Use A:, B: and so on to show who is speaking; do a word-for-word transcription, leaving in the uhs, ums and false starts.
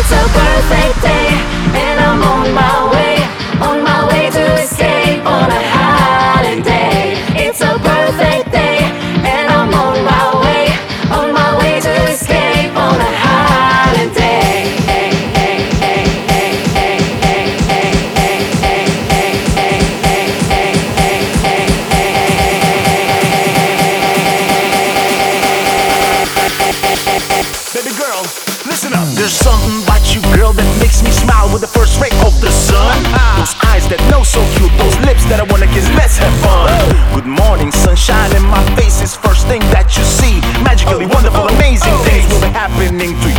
A: It's a perfect day, and I'm on my way, on my way to escape on a holiday. It's a perfect day, and I'm on my way, on my way to escape on a holiday.
B: Baby girl, listen up. There's something about you, girl, that makes me smile with the first ray of the sun. Those eyes that know so cute, those lips that I wanna kiss, let's have fun. Good morning, sunshine in my face is first thing that you see. Magically wonderful, amazing things will be happening to